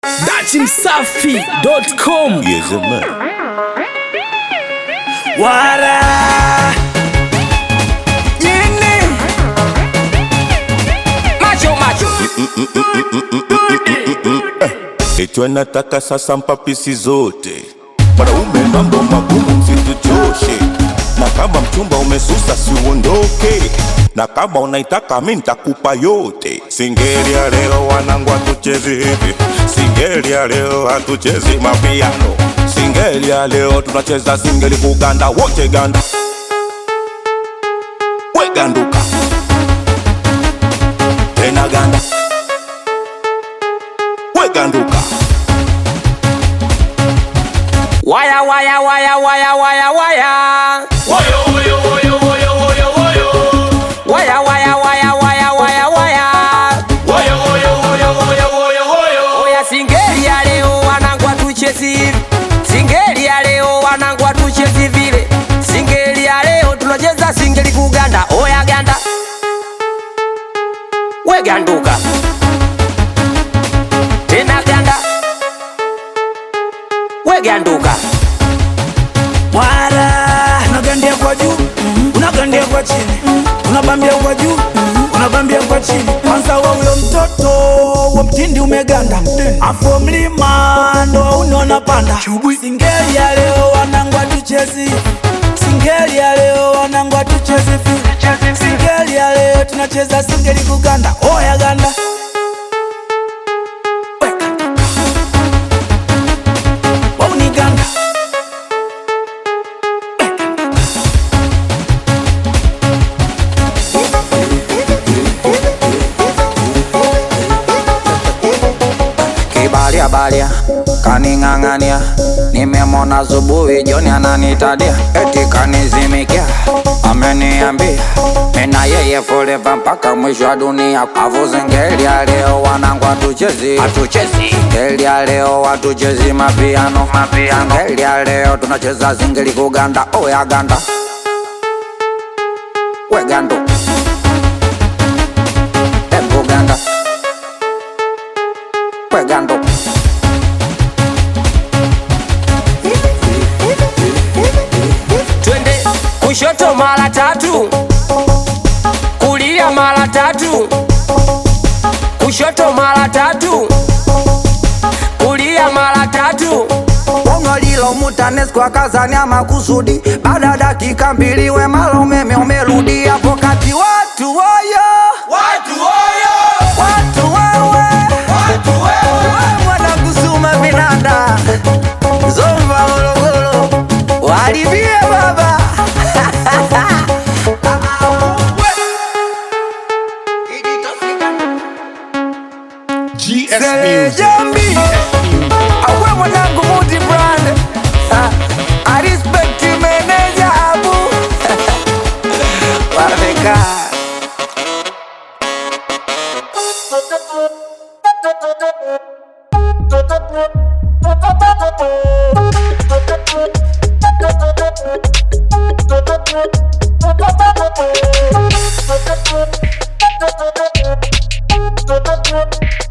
dachimsafi.com. Yes, man. Wara Jini Macho Eti nataka sasa mpapisi zote. Wanaume mambo magumu msituchoshe. Na kama mchumba umesusa si uondoke. Na kama unaitaka mimi nitakupa yote. Singeli ya leo wanangu hatuchezi hivi. Singeli ya leo hatuchezi mapiano. Singeli ya leo tunacheza singeli kuganda wote ganda. We ganduka. Tena ganda. We ganduka. Waya waya waya waya waya waya Woyo woyo woyo woyo woyo woyo Waya waya waya waya waya waya Woyo woyo woyo woyo woyo woyo Oya singeli ya leo wanangu hatuchezi hivi. Singeli ya leo wanangu hatuchezi vile. Singeli ya leo tunacheza singeli kuganda. Oya ganda. We ganduka. Tena ganda. We ganduka. Wara unagandia kwa juu, unagandia kwa chini, unabambia kwa juu, unabambia kwa chini. Kwanza wa huyo mtoto wa mtindi umeganda, afu mlima ndo unaona panda. Singeli ya leo wanangu hatuchezi, singeli ya leo wanangu hatuchezi. Singeli ya leo tunacheza singeli kuganda. Oya ganda. Kibalia balia kaning'ang'ania, nimemona Zubuhi Joni ananitadia, eti kanizimikia, ameniambia mina yeye forever mpaka mwisho wa dunia. Avu singeli ya leo wanangu hatuchezi, singeli ya leo hatuchezi mapiano. Singeli ya leo tunacheza singeli kuganda. Oya ganda. We gando. Embo ganda. We gando. Twende kushoto mara tatu, kulia mara tatu, kushoto mara tatu, kulia mara tatu. Onyo lilo mutanesco akazania makusudi. Baada dakika mbili we mara umeme umerudi. Hapo kati watu woyo, Watu woyo watu wewe, Watu wewe wanakusuma vinanda Zomba Morogoro walivie baba. GS Sele Music. Jambi awe mwanangu multi brand. I respect you manager Abu Wafeka. Thank you.